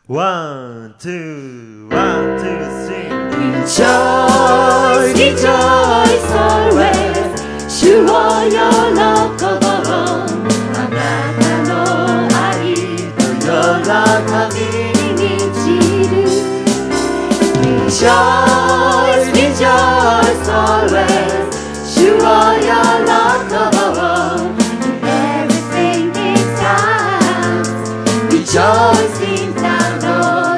One, two, one, two, three. Rejoice, rejoice always. 主を喜ぼう。あなたの愛と喜びに満ちる。Rejoice, rejoice always. 主を喜ぼう。Everything is time. Rejoice in the Lord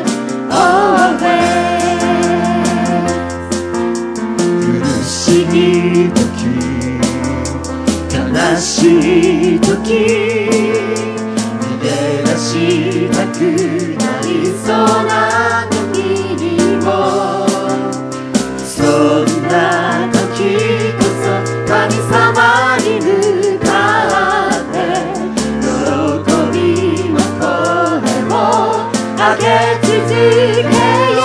always. 苦しい時、悲しい時、逃げ出したくなりそうな時にも、そんな時こそ神様に向かって喜びの声を上げ続けよ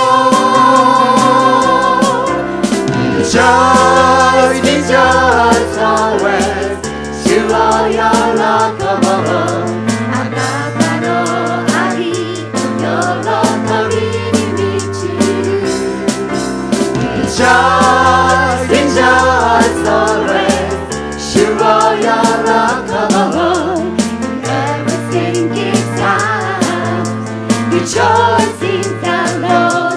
う。Rejoice, rejoice always. 主を喜ぼう。あなたの愛と喜びに満ちる。Rejoice, rejoice always. 主を喜ぼう。Everything is time. Rejoice in the Lord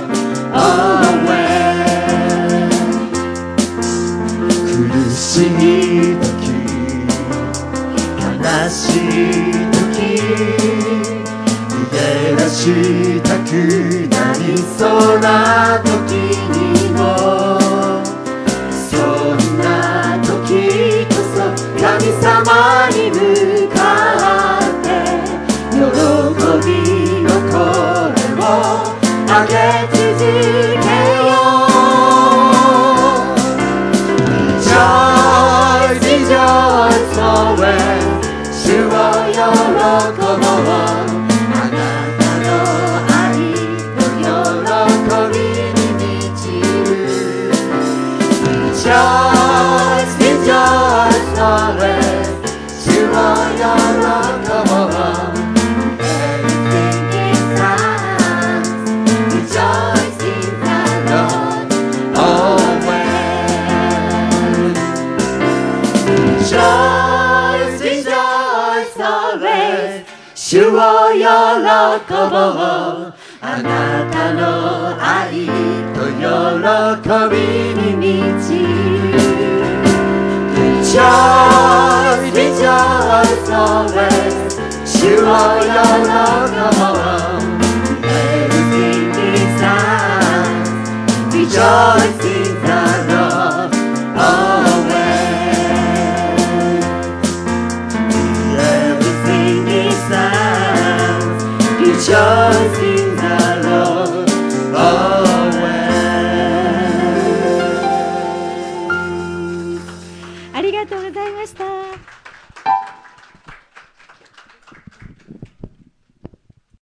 always. 苦しい時、悲しい時、逃げ出したくなりそうな時にも、そんな時こそ神様に向かって喜びの声を上げ続けよう。Rejoice, rejoice always. 主を喜ぼう。あなたの愛と喜びに満ちる。Rejoice, rejoice always. 主を喜ぼう。Everything is time. Rejoice in the Lord always. Rejoice, rejoice always. 主を喜ぼう。あなたの愛と喜びに満ちる。Rejoice, rejoice always. 主を喜ぼう。Everything is time. Rejoice in the Lord always. Everything is time. Rejoice in the Lord always. ありがとうございました。